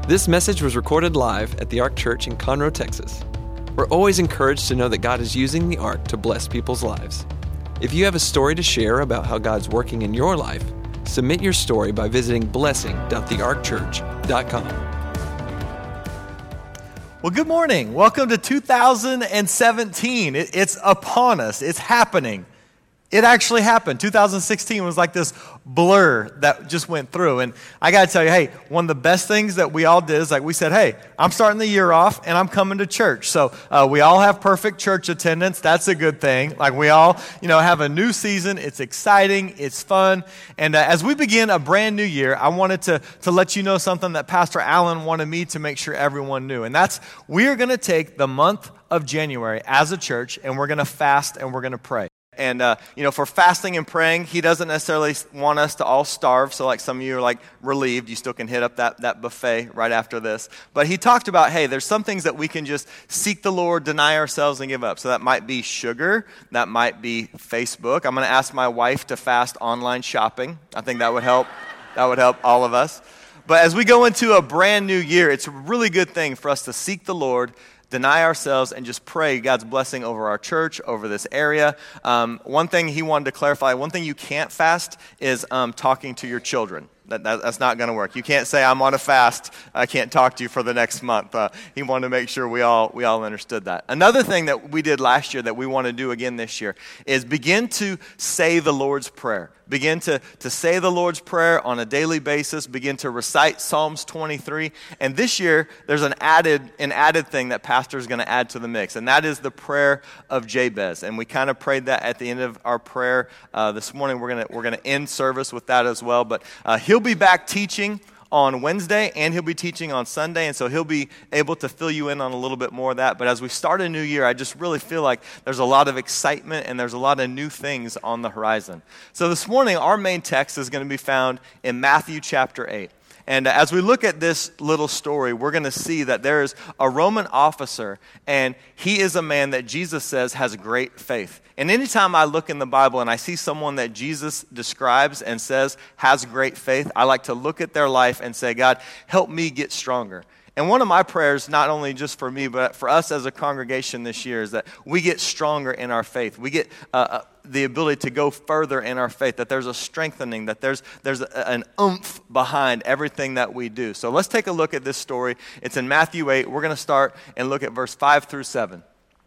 This message was recorded live at the Ark Church in Conroe, Texas. We're always encouraged to know that God is using the Ark to bless people's lives. If you have a story to share about how God's working in your life, submit your story by visiting blessing.thearkchurch.com. Well, good morning. Welcome to 2017. It's upon us. It's happening. It actually happened. 2016 was like this blur that just went through. And I got to tell you, hey, one of the best things that we all did is like we said, hey, I'm starting the year off and I'm coming to church. So we all have perfect church attendance. That's a good thing. Like we all, have a new season. It's exciting. It's fun. And as we begin a brand new year, I wanted to let you know something that Pastor Allen wanted me to make sure everyone knew. And that's we are going to take the month of January as a church and we're going to fast and we're going to pray. And, for fasting and praying, he doesn't necessarily want us to all starve. So like some of you are like relieved. You still can hit up that buffet right after this. But he talked about, hey, there's some things that we can just seek the Lord, deny ourselves, and give up. So that might be sugar. That might be Facebook. I'm going to ask my wife to fast online shopping. I think that would help. That would help all of us. But as we go into a brand new year, it's a really good thing for us to seek the Lord, deny ourselves, and just pray God's blessing over our church, over this area. One thing he wanted to clarify, one thing you can't fast is talking to your children. That's not going to work. You can't say, I'm on a fast, I can't talk to you for the next month. He wanted to make sure we all understood that. Another thing that we did last year that we want to do again this year is begin to say the Lord's Prayer. Begin to say the Lord's Prayer on a daily basis. Begin to recite Psalms 23. And this year, there's an added thing that Pastor is going to add to the mix, and that is the prayer of Jabez. And we kind of prayed that at the end of our prayer this morning. We're gonna end service with that as well. But he'll be back teaching on Wednesday, and he'll be teaching on Sunday, and so he'll be able to fill you in on a little bit more of that. But as we start a new year, I just really feel like there's a lot of excitement and there's a lot of new things on the horizon. So this morning, our main text is going to be found in Matthew chapter 8. And as we look at this little story, we're going to see that there is a Roman officer, and he is a man that Jesus says has great faith. And anytime I look in the Bible and I see someone that Jesus describes and says has great faith, I like to look at their life and say, God, help me get stronger. And one of my prayers, not only just for me, but for us as a congregation this year, is that we get stronger in our faith. We get the ability to go further in our faith, that there's a strengthening, that there's an oomph behind everything that we do. So let's take a look at this story. It's in Matthew 8. We're going to start and look at verse 5 through 7.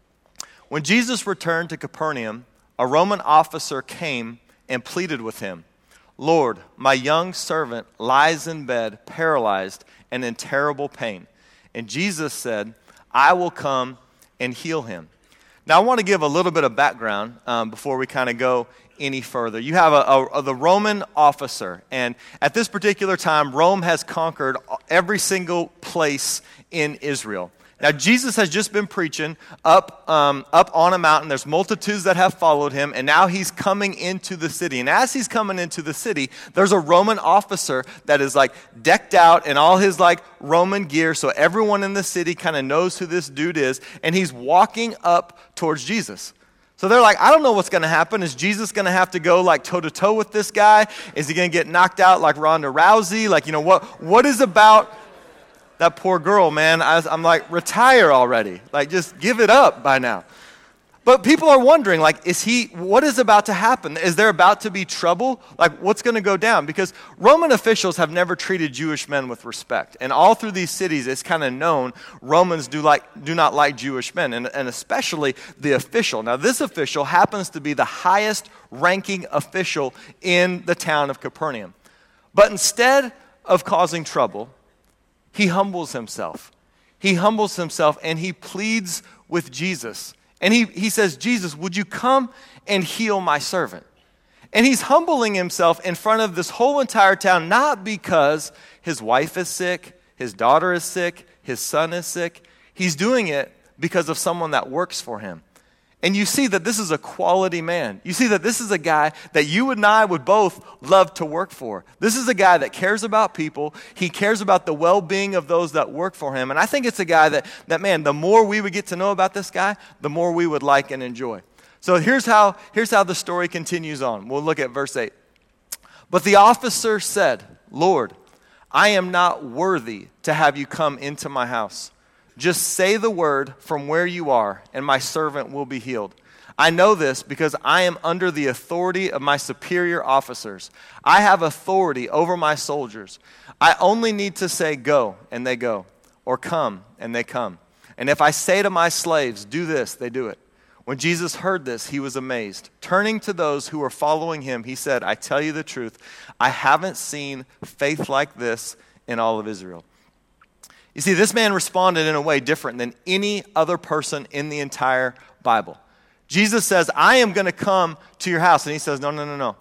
When Jesus returned to Capernaum, a Roman officer came and pleaded with him, Lord, my young servant lies in bed, paralyzed and in terrible pain. And Jesus said, I will come and heal him. Now, I want to give a little bit of background before we kind of go any further. You have the Roman officer, and at this particular time, Rome has conquered every single place in Israel. Now, Jesus has just been preaching up on a mountain. There's multitudes that have followed him, and now he's coming into the city. And as he's coming into the city, there's a Roman officer that is like decked out in all his like Roman gear, so everyone in the city kind of knows who this dude is, and he's walking up towards Jesus. So they're like, I don't know what's going to happen. Is Jesus going to have to go like toe-to-toe with this guy? Is he going to get knocked out like Ronda Rousey? Like, what is about that poor girl, man? I'm like, retire already. Like, just give it up by now. But people are wondering, like, what is about to happen? Is there about to be trouble? Like, what's going to go down? Because Roman officials have never treated Jewish men with respect. And all through these cities, it's kind of known Romans do not like Jewish men, and especially the official. Now, this official happens to be the highest ranking official in the town of Capernaum. But instead of causing trouble, he humbles himself. He humbles himself and he pleads with Jesus. And he says, Jesus, would you come and heal my servant? And he's humbling himself in front of this whole entire town, not because his wife is sick, his daughter is sick, his son is sick. He's doing it because of someone that works for him. And you see that this is a quality man. You see that this is a guy that you and I would both love to work for. This is a guy that cares about people. He cares about the well-being of those that work for him. And I think it's a guy that man, the more we would get to know about this guy, the more we would like and enjoy. So here's how the story continues on. We'll look at verse 8. But the officer said, Lord, I am not worthy to have you come into my house. Just say the word from where you are, and my servant will be healed. I know this because I am under the authority of my superior officers. I have authority over my soldiers. I only need to say go, and they go, or come, and they come. And if I say to my slaves, do this, they do it. When Jesus heard this, he was amazed. Turning to those who were following him, he said, I tell you the truth, I haven't seen faith like this in all of Israel. You see, this man responded in a way different than any other person in the entire Bible. Jesus says, I am going to come to your house. And he says, no.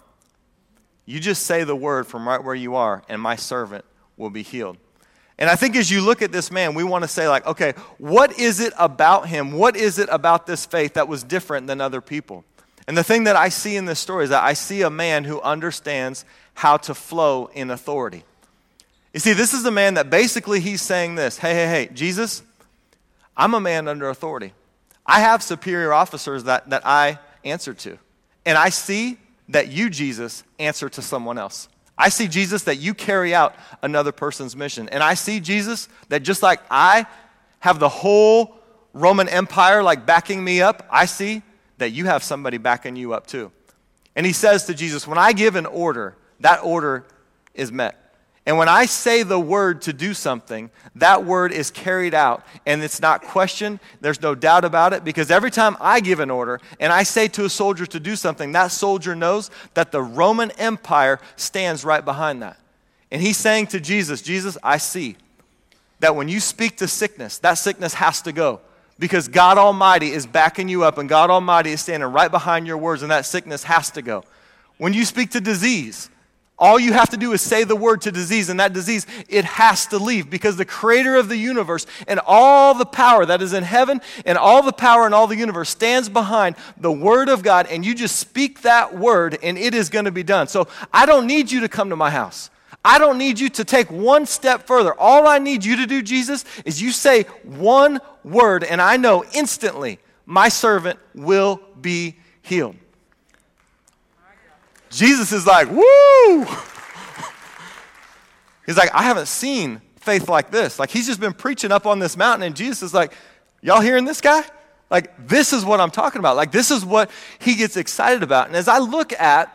You just say the word from right where you are, and my servant will be healed. And I think as you look at this man, we want to say like, okay, what is it about him? What is it about this faith that was different than other people? And the thing that I see in this story is that I see a man who understands how to flow in authority. You see, this is a man that basically he's saying this, hey, Jesus, I'm a man under authority. I have superior officers that I answer to. And I see that you, Jesus, answer to someone else. I see, Jesus, that you carry out another person's mission. And I see, Jesus, that just like I have the whole Roman Empire like backing me up, I see that you have somebody backing you up too. And he says to Jesus, when I give an order, that order is met. And when I say the word to do something, that word is carried out and it's not questioned. There's no doubt about it, because every time I give an order and I say to a soldier to do something, that soldier knows that the Roman Empire stands right behind that. And he's saying to Jesus, Jesus, I see that when you speak to sickness, that sickness has to go, because God Almighty is backing you up and God Almighty is standing right behind your words, and that sickness has to go. When you speak to disease, all you have to do is say the word to disease, and that disease, it has to leave, because the creator of the universe and all the power that is in heaven and all the power in all the universe stands behind the word of God, and you just speak that word and it is going to be done. So I don't need you to come to my house. I don't need you to take one step further. All I need you to do, Jesus, is you say one word, and I know instantly my servant will be healed. Jesus is like, woo! He's like, I haven't seen faith like this. Like, he's just been preaching up on this mountain, and Jesus is like, y'all hearing this guy? Like, this is what I'm talking about. Like, this is what he gets excited about. And as I look at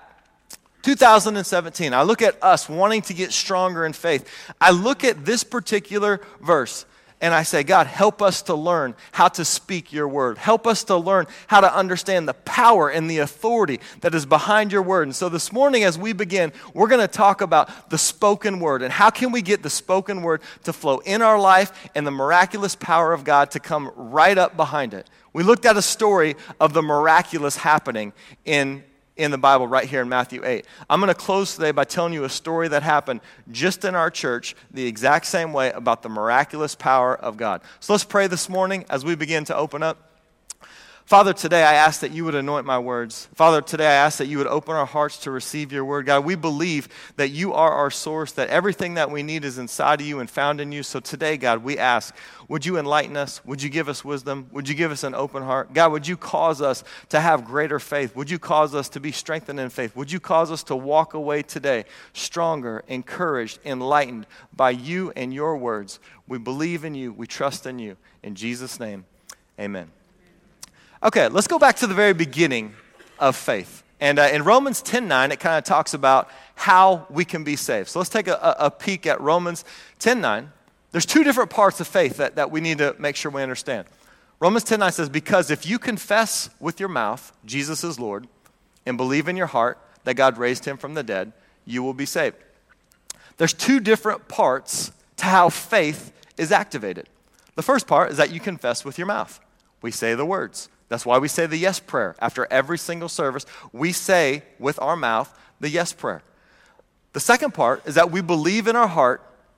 2017, I look at us wanting to get stronger in faith, I look at this particular verse, and I say, God, help us to learn how to speak your word. Help us to learn how to understand the power and the authority that is behind your word. And so this morning as we begin, we're going to talk about the spoken word and how can we get the spoken word to flow in our life and the miraculous power of God to come right up behind it. We looked at a story of the miraculous happening in the Bible right here in Matthew 8. I'm going to close today by telling you a story that happened just in our church the exact same way about the miraculous power of God. So let's pray this morning as we begin to open up. Father, today I ask that you would anoint my words. Father, today I ask that you would open our hearts to receive your word. God, we believe that you are our source, that everything that we need is inside of you and found in you. So today, God, we ask, would you enlighten us? Would you give us wisdom? Would you give us an open heart? God, would you cause us to have greater faith? Would you cause us to be strengthened in faith? Would you cause us to walk away today stronger, encouraged, enlightened by you and your words? We believe in you. We trust in you. In Jesus' name, amen. Okay, let's go back to the very beginning of faith. And in Romans 10:9, it kind of talks about how we can be saved. So let's take a peek at Romans 10:9. There's two different parts of faith that we need to make sure we understand. Romans 10:9 says, because if you confess with your mouth Jesus is Lord and believe in your heart that God raised him from the dead, you will be saved. There's two different parts to how faith is activated. The first part is that you confess with your mouth. We say the words. That's why we say the yes prayer. After every single service, we say with our mouth the yes prayer. The second part is that we believe in our heart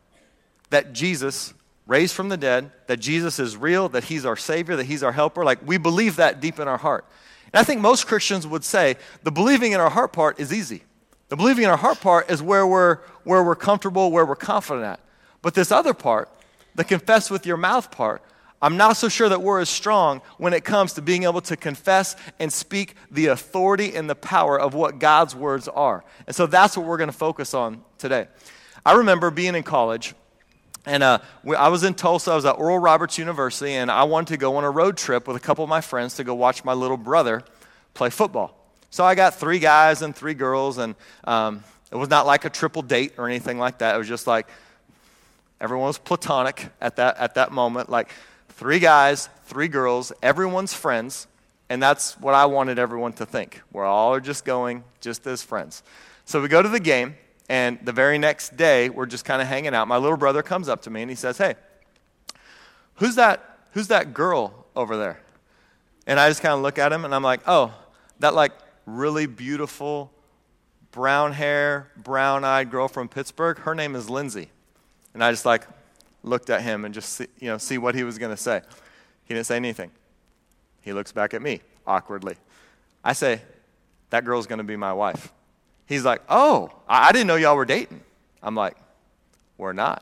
that Jesus raised from the dead, that Jesus is real, that he's our Savior, that he's our helper. Like, we believe that deep in our heart. And I think most Christians would say the believing in our heart part is easy. The believing in our heart part is where we're comfortable, where we're confident at. But this other part, the confess with your mouth part, I'm not so sure that we're as strong when it comes to being able to confess and speak the authority and the power of what God's words are. And so that's what we're going to focus on today. I remember being in college, and I was in Tulsa. I was at Oral Roberts University, and I wanted to go on a road trip with a couple of my friends to go watch my little brother play football. So I got 3 guys and 3 girls, and it was not like a triple date or anything like that. It was just like everyone was platonic at that moment, like 3 guys, 3 girls, everyone's friends, and that's what I wanted everyone to think. We're all just going just as friends. So we go to the game, and the very next day, we're just kind of hanging out. My little brother comes up to me, and he says, "Hey, who's that girl over there?" And I just kind of look at him, and I'm like, "Oh, that like really beautiful brown hair, brown-eyed girl from Pittsburgh, her name is Lindsay." And I just like looked at him and just see what he was going to say. He didn't say anything. He looks back at me awkwardly. I say, "That girl's going to be my wife." He's like, "Oh, I didn't know y'all were dating." I'm like, "We're not."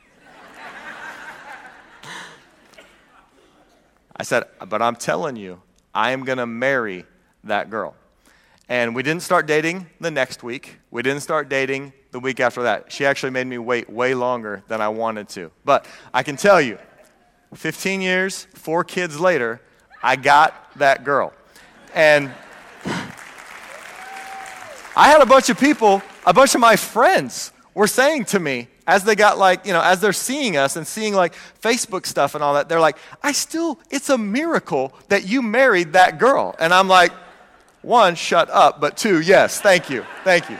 I said, "But I'm telling you, I am going to marry that girl." And we didn't start dating the next week. We didn't start dating the week after that. She actually made me wait way longer than I wanted to. But I can tell you, 15 years, 4 kids later, I got that girl. And I had a bunch of my friends were saying to me, as they got as they're seeing us and seeing like Facebook stuff and all that, they're like, it's a miracle that you married that girl. And I'm like, 1, shut up, but 2, yes, thank you.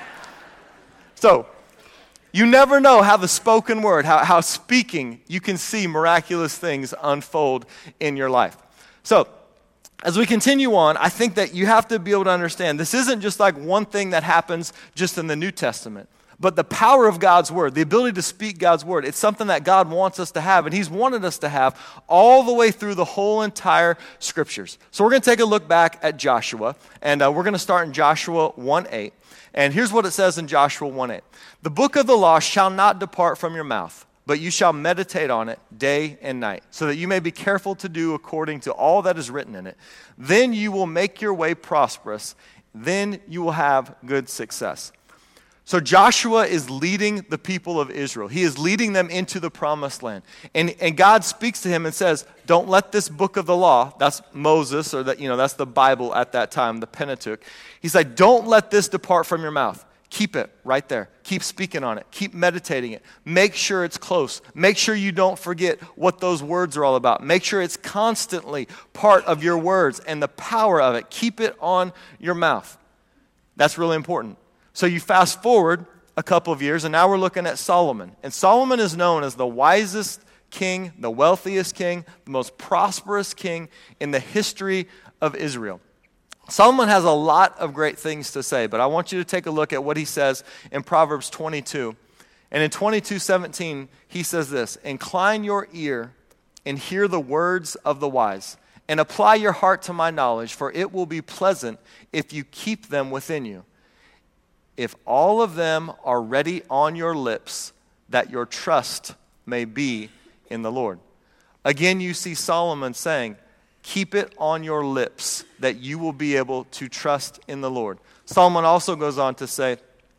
So, you never know how the spoken word, how speaking, you can see miraculous things unfold in your life. So, as we continue on, I think that you have to be able to understand this isn't just like one thing that happens just in the New Testament, but the power of God's word, the ability to speak God's word, it's something that God wants us to have, and he's wanted us to have all the way through the whole entire scriptures. So we're going to take a look back at Joshua, and we're going to start in Joshua 1:8. And here's what it says in Joshua 1:8. "The book of the law shall not depart from your mouth, but you shall meditate on it day and night, so that you may be careful to do according to all that is written in it. Then you will make your way prosperous. Then you will have good success." So Joshua is leading the people of Israel. He is leading them into the promised land. And God speaks to him and says, "Don't let this book of the law," that's Moses, or that's the Bible at that time, the Pentateuch. He's like, "Don't let this depart from your mouth. Keep it right there. Keep speaking on it. Keep meditating it. Make sure it's close. Make sure you don't forget what those words are all about. Make sure it's constantly part of your words and the power of it. Keep it on your mouth." That's really important. So you fast forward a couple of years, and now we're looking at Solomon. And Solomon is known as the wisest king, the wealthiest king, the most prosperous king in the history of Israel. Solomon has a lot of great things to say, but I want you to take a look at what he says in Proverbs 22. And in 22:17, he says this, "Incline your ear and hear the words of the wise, and apply your heart to my knowledge, for it will be pleasant if you keep them within you. If all of them are ready on your lips, that your trust may be in the Lord." Again, you see Solomon saying, keep it on your lips, that you will be able to trust in the Lord. Solomon also goes on to say,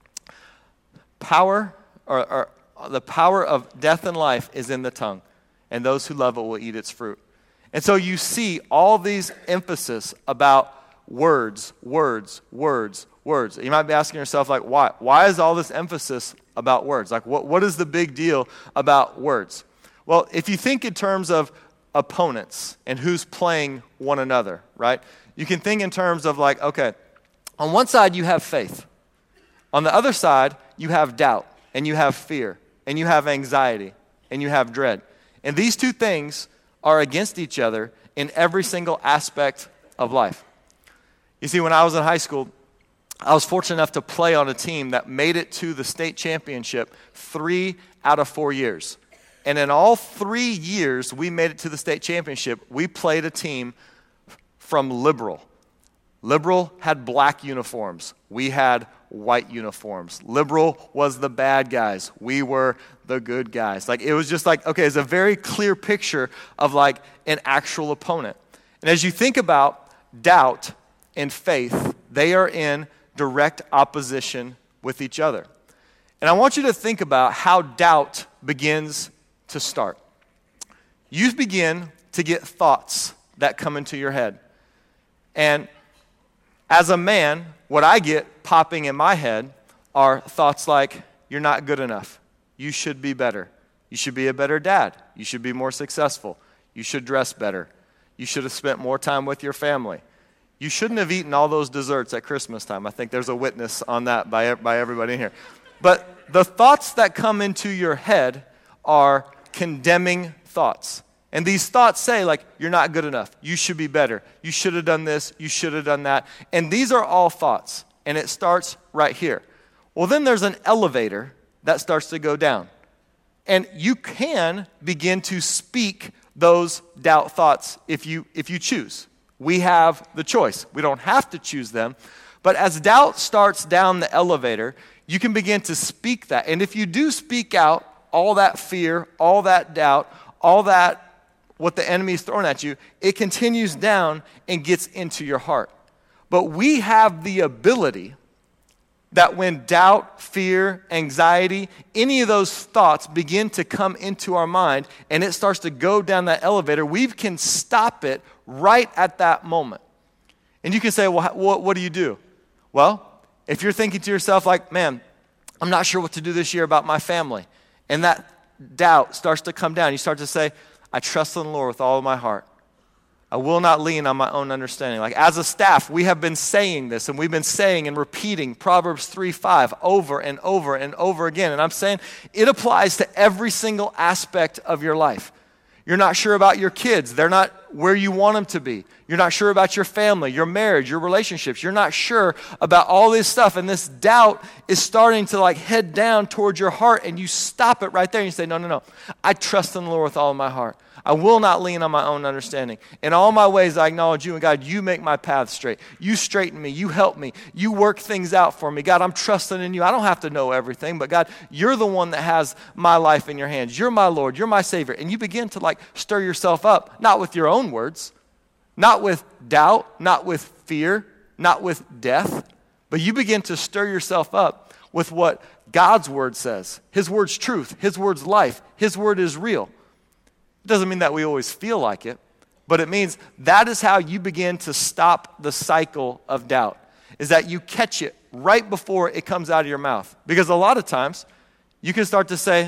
the power of death and life is in the tongue, and those who love it will eat its fruit. And so you see all these emphasis about words. You might be asking yourself, like, why? Why is all this emphasis about words? Like, what is the big deal about words? Well, if you think in terms of opponents and who's playing one another, right? You can think in terms of like, okay, on one side you have faith. On the other side, you have doubt, and you have fear, and you have anxiety, and you have dread. And these two things are against each other in every single aspect of life. You see, when I was in high school, I was fortunate enough to play on a team that made it to the state championship 3 out of 4 years. And in all 3 years we made it to the state championship, we played a team from Liberal. Liberal had black uniforms. We had white uniforms. Liberal was the bad guys. We were the good guys. Like, it was just like, okay, it's a very clear picture of like an actual opponent. And as you think about doubt and faith, they are in direct opposition with each other. And I want you to think about how doubt begins to start. You begin to get thoughts that come into your head. And as a man, what I get popping in my head are thoughts like, you're not good enough. You should be better. You should be a better dad. You should be more successful. You should dress better. You should have spent more time with your family. You shouldn't have eaten all those desserts at Christmas time. I think there's a witness on that by everybody in here. But the thoughts that come into your head are condemning thoughts. And these thoughts say, like, you're not good enough. You should be better. You should have done this. You should have done that. And these are all thoughts. And it starts right here. Well, then there's an elevator that starts to go down. And you can begin to speak those doubt thoughts if you choose. We have the choice. We don't have to choose them. But as doubt starts down the elevator, you can begin to speak that. And if you do speak out all that fear, all that doubt, all that what the enemy is throwing at you, it continues down and gets into your heart. But we have the ability that when doubt, fear, anxiety, any of those thoughts begin to come into our mind and it starts to go down that elevator, we can stop it right at that moment. And you can say, well, what do you do? Well, if you're thinking to yourself like, man, I'm not sure what to do this year about my family, and that doubt starts to come down, you start to say, I trust in the Lord with all of my heart. I will not lean on my own understanding. Like as a staff, we have been saying this, and we've been saying and repeating Proverbs 3:5 over and over and over again. And I'm saying it applies to every single aspect of your life. You're not sure about your kids. They're not where you want them to be. You're not sure about your family, your marriage, your relationships. You're not sure about all this stuff. And this doubt is starting to like head down towards your heart, and you stop it right there and you say, no. I trust in the Lord with all of my heart. I will not lean on my own understanding. In all my ways, I acknowledge you, and God, you make my path straight. You straighten me. You help me. You work things out for me. God, I'm trusting in you. I don't have to know everything, but God, you're the one that has my life in your hands. You're my Lord. You're my Savior. And you begin to like stir yourself up, not with your own words, not with doubt, not with fear, not with death, but you begin to stir yourself up with what God's word says. His word's truth. His word's life. His word is real. It doesn't mean that we always feel like it, but it means that is how you begin to stop the cycle of doubt, is that you catch it right before it comes out of your mouth. Because a lot of times, you can start to say,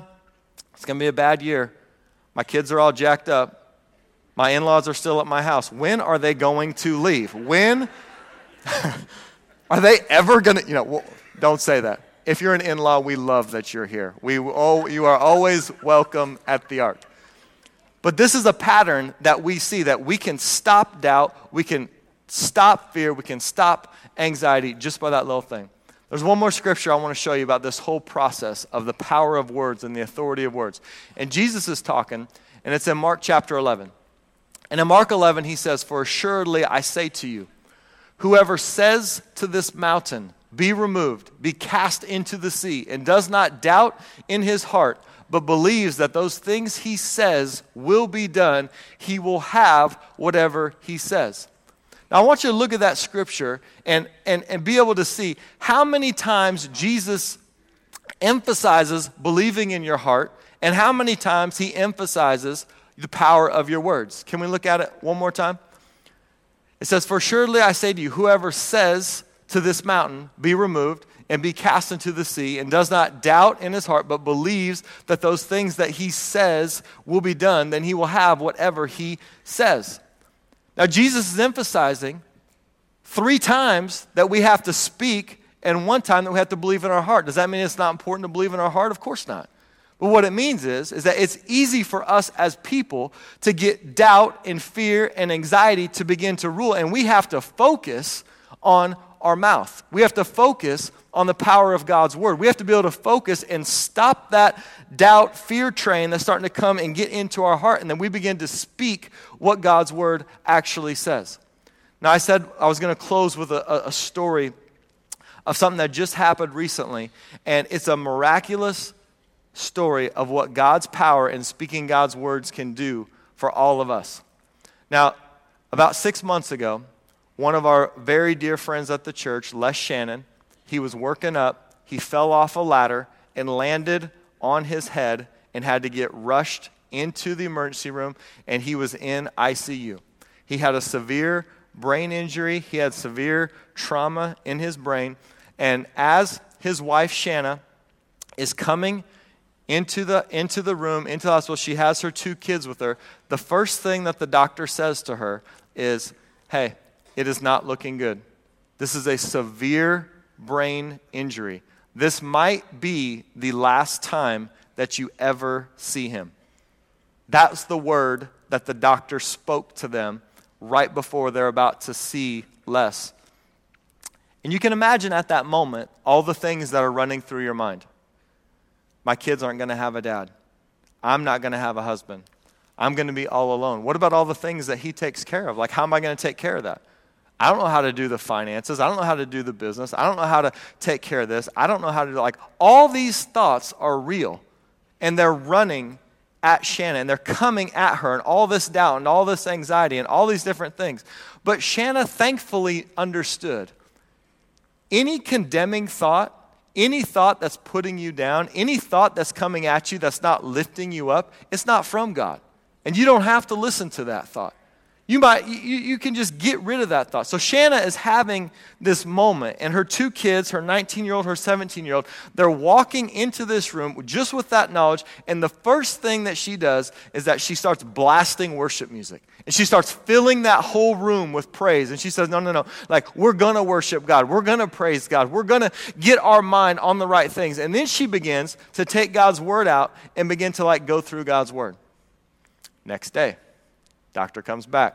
it's going to be a bad year. My kids are all jacked up. My in-laws are still at my house. When are they going to leave? When are they ever going to, don't say that. If you're an in-law, we love that you're here. You are always welcome at the Ark. But this is a pattern that we see, that we can stop doubt, we can stop fear, we can stop anxiety just by that little thing. There's one more scripture I want to show you about this whole process of the power of words and the authority of words. And Jesus is talking, and it's in Mark chapter 11. And in Mark 11, he says, "For assuredly I say to you, whoever says to this mountain, be removed, be cast into the sea, and does not doubt in his heart, but believes that those things he says will be done, he will have whatever he says." Now, I want you to look at that scripture and be able to see how many times Jesus emphasizes believing in your heart and how many times he emphasizes the power of your words. Can we look at it one more time? It says, "For surely I say to you, whoever says to this mountain, be removed, and be cast into the sea, and does not doubt in his heart, but believes that those things that he says will be done, then he will have whatever he says." Now, Jesus is emphasizing 3 times that we have to speak and 1 time that we have to believe in our heart. Does that mean it's not important to believe in our heart? Of course not. But what it means is that it's easy for us as people to get doubt and fear and anxiety to begin to rule, and we have to focus on our mouth. We have to focus on the power of God's word. We have to be able to focus and stop that doubt, fear train that's starting to come and get into our heart, and then we begin to speak what God's word actually says. Now, I said I was going to close with a story of something that just happened recently, and it's a miraculous story of what God's power and speaking God's words can do for all of us. Now, about 6 months ago, one of our very dear friends at the church, Les Shannon, he was working up. he fell off a ladder and landed on his head and had to get rushed into the emergency room, and he was in ICU. He had a severe brain injury. He had severe trauma in his brain. And as his wife, Shanna, is coming into the room, into the hospital, she has her 2 kids with her. The first thing that the doctor says to her is, hey, it is not looking good. This is a severe brain injury. This might be the last time that you ever see him. That's the word that the doctor spoke to them right before they're about to see Les. And you can imagine at that moment all the things that are running through your mind. My kids aren't going to have a dad. I'm not going to have a husband. I'm going to be all alone. What about all the things that he takes care of? Like, how am I going to take care of that? I don't know how to do the finances. I don't know how to do the business. I don't know how to take care of this. I don't know how to do, like, all these thoughts are real. And they're running at Shanna, and they're coming at her, and all this doubt, and all this anxiety, and all these different things. But Shanna thankfully understood. Any condemning thought, any thought that's putting you down, any thought that's coming at you that's not lifting you up, it's not from God. And you don't have to listen to that thought. You can just get rid of that thought. So Shanna is having this moment, and her 2 kids, her 19-year-old, her 17-year-old, they're walking into this room just with that knowledge, and the first thing that she does is that she starts blasting worship music. And she starts filling that whole room with praise. And she says, no. Like, we're going to worship God. We're going to praise God. We're going to get our mind on the right things. And then she begins to take God's word out and begin to, like, go through God's word. Next day, doctor comes back.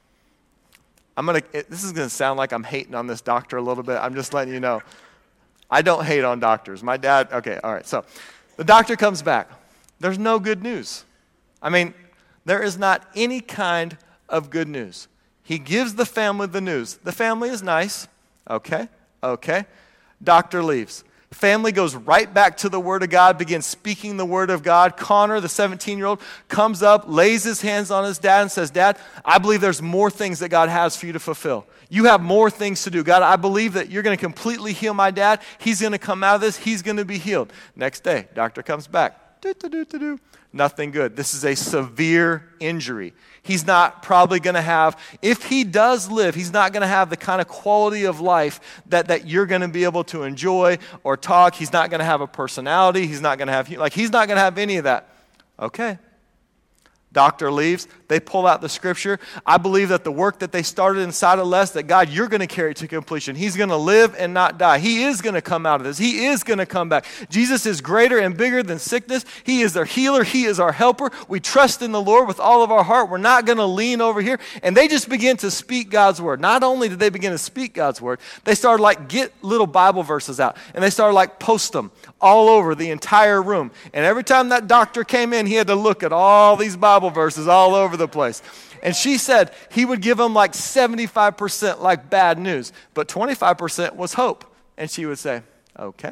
This is going to sound like I'm hating on this doctor a little bit. I'm just letting you know. I don't hate on doctors. My dad, okay, all right. So the doctor comes back. There's no good news. I mean, there is not any kind of good news. He gives the family the news. The family is nice. Okay. Doctor leaves. Family goes right back to the Word of God, begins speaking the Word of God. Connor, the 17-year-old, comes up, lays his hands on his dad and says, Dad, I believe there's more things that God has for you to fulfill. You have more things to do. God, I believe that you're going to completely heal my dad. He's going to come out of this. He's going to be healed. Next day, doctor comes back. Nothing good. This is a severe injury. He's not probably going to have, if he does live, he's not going to have the kind of quality of life that you're going to be able to enjoy or talk. He's not going to have a personality. He's not going to have, he's not going to have any of that. Okay. Doctor leaves. They pull out the scripture. I believe that the work that they started inside of Les, that God, you're going to carry it to completion. He's going to live and not die. He is going to come out of this. He is going to come back. Jesus is greater and bigger than sickness. He is our healer. He is our helper. We trust in the Lord with all of our heart. We're not going to lean over here. And they just begin to speak God's word. Not only did they begin to speak God's word, they started get little Bible verses out. And they started post them all over the entire room. And every time that doctor came in, he had to look at all these Bible verses all over the place. And she said he would give them 75% bad news, but 25% was hope. And she would say, okay.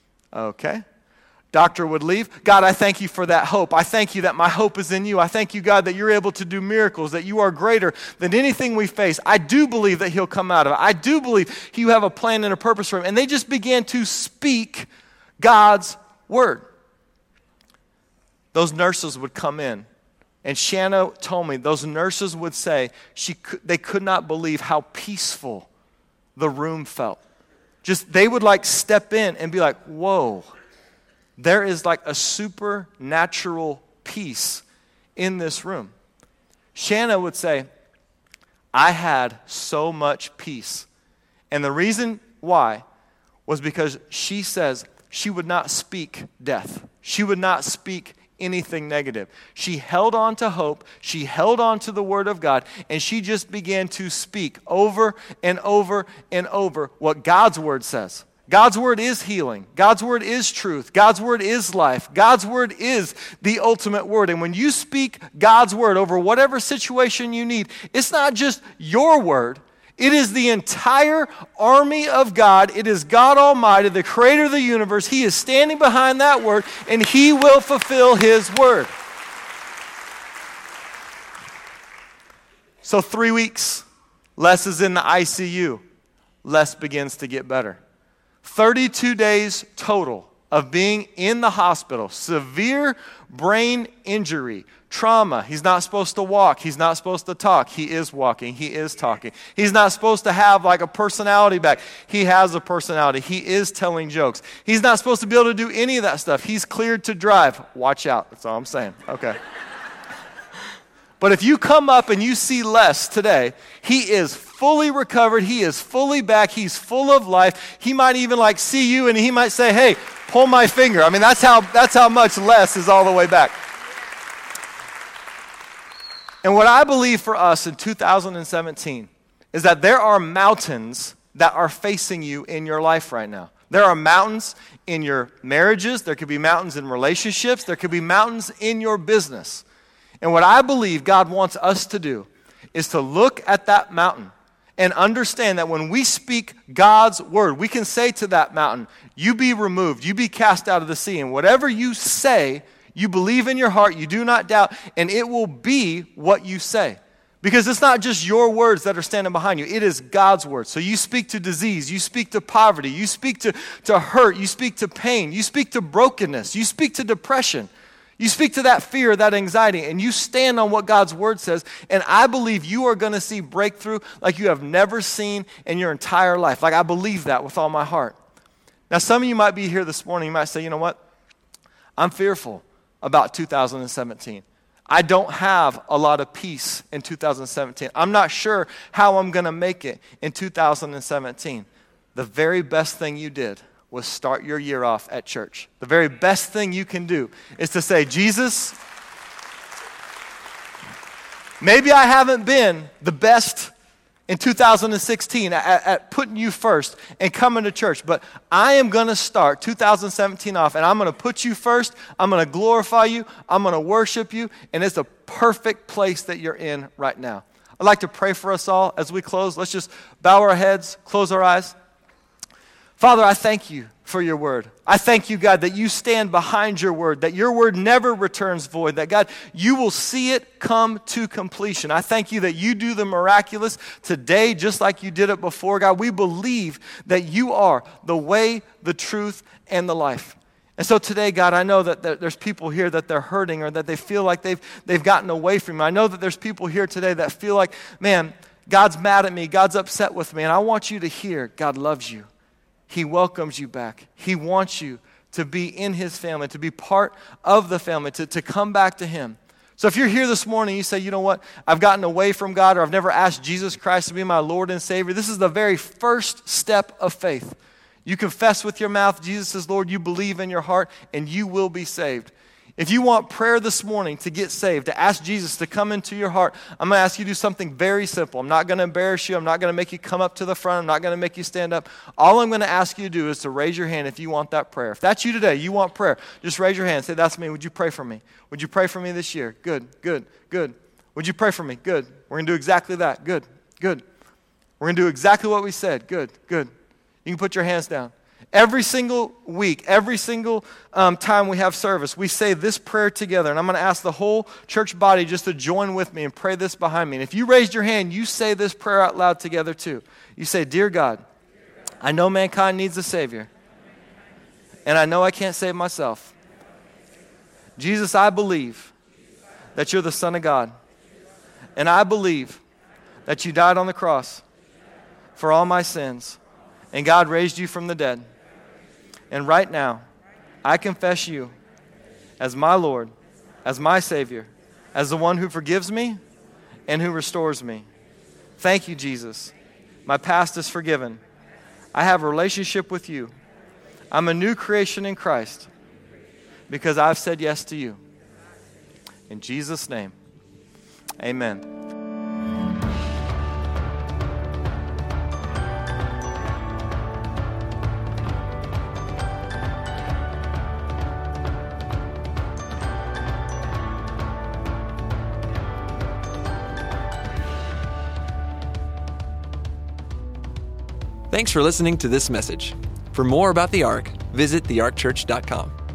Doctor would leave. God, I thank you for that hope. I thank you that my hope is in you. I thank you, God, that you're able to do miracles, that you are greater than anything we face. I do believe that he'll come out of it. I do believe you have a plan and a purpose for him. And they just began to speak God's word. Those nurses would come in. And Shanna told me those nurses would say they could not believe how peaceful the room felt. Just they would step in and be like, whoa, there is a supernatural peace in this room. Shanna would say, I had so much peace. And the reason why was because she says she would not speak death. She would not speak anything negative. She held on to hope. She held on to the word of God, and she just began to speak over and over and over what God's word says. God's word is healing. God's word is truth. God's word is life. God's word is the ultimate word. And when you speak God's word over whatever situation you need, it's not just your word. It is the entire army of God. It is God Almighty, the creator of the universe. He is standing behind that word, and he will fulfill his word. So 3 weeks, Les is in the ICU. Les begins to get better. 32 days total of being in the hospital, severe brain injury, trauma. He's not supposed to walk. He's not supposed to talk. He is walking. He is talking. He's not supposed to have like a personality back. He has a personality. He is telling jokes. He's not supposed to be able to do any of that stuff. He's cleared to drive. Watch out. That's all I'm saying. Okay. But if you come up and you see Les today, he is fully recovered. He is fully back. He's full of life. He might even like see you and he might say, hey, pull my finger. I mean, that's how much Les is all the way back. And what I believe for us in 2017 is that there are mountains that are facing you in your life right now. There are mountains in your marriages. There could be mountains in relationships. There could be mountains in your business. And what I believe God wants us to do is to look at that mountain and understand that when we speak God's word, we can say to that mountain, you be removed, you be cast out of the sea. And whatever you say, you believe in your heart, you do not doubt, and it will be what you say. Because it's not just your words that are standing behind you. It is God's words. So you speak to disease. You speak to poverty. You speak to hurt. You speak to pain. You speak to brokenness. You speak to depression. You speak to that fear, that anxiety, and you stand on what God's word says, and I believe you are going to see breakthrough like you have never seen in your entire life. Like I believe that with all my heart. Now some of you might be here this morning, you might say, you know what? I'm fearful about 2017. I don't have a lot of peace in 2017. I'm not sure how I'm going to make it in 2017. The very best thing you did was start your year off at church. The very best thing you can do is to say, Jesus, maybe I haven't been the best in 2016 at putting you first and coming to church, but I am going to start 2017 off, and I'm going to put you first. I'm going to glorify you. I'm going to worship you, and it's a perfect place that you're in right now. I'd like to pray for us all as we close. Let's just bow our heads, close our eyes. Father, I thank you for your word. I thank you, God, that you stand behind your word, that your word never returns void, that, God, you will see it come to completion. I thank you that you do the miraculous today just like you did it before. God, we believe that you are the way, the truth, and the life. And so today, God, I know that there's people here that they're hurting or that they feel like they've gotten away from you. I know that there's people here today that feel like, man, God's mad at me, God's upset with me, and I want you to hear God loves you. He welcomes you back. He wants you to be in his family, to be part of the family, to come back to him. So if you're here this morning, you say, you know what, I've gotten away from God, or I've never asked Jesus Christ to be my Lord and Savior. This is the very first step of faith. You confess with your mouth Jesus is Lord, you believe in your heart, and you will be saved. If you want prayer this morning to get saved, to ask Jesus to come into your heart, I'm going to ask you to do something very simple. I'm not going to embarrass you. I'm not going to make you come up to the front. I'm not going to make you stand up. All I'm going to ask you to do is to raise your hand if you want that prayer. If that's you today, you want prayer, just raise your hand. Say, that's me. Would you pray for me? Would you pray for me this year? Good, good, good. Would you pray for me? Good. We're going to do exactly that. Good, good. We're going to do exactly what we said. Good, good. You can put your hands down. Every single week, every single time we have service, we say this prayer together. And I'm going to ask the whole church body just to join with me and pray this behind me. And if you raised your hand, you say this prayer out loud together too. You say, Dear God, I know mankind needs a Savior. And I know I can't save myself. Jesus, I believe that you're the Son of God. And I believe that you died on the cross for all my sins. And God raised you from the dead. And right now, I confess you as my Lord, as my Savior, as the one who forgives me and who restores me. Thank you, Jesus. My past is forgiven. I have a relationship with you. I'm a new creation in Christ because I've said yes to you. In Jesus' name, amen. Thanks for listening to this message. For more about the Ark, visit thearkchurch.com.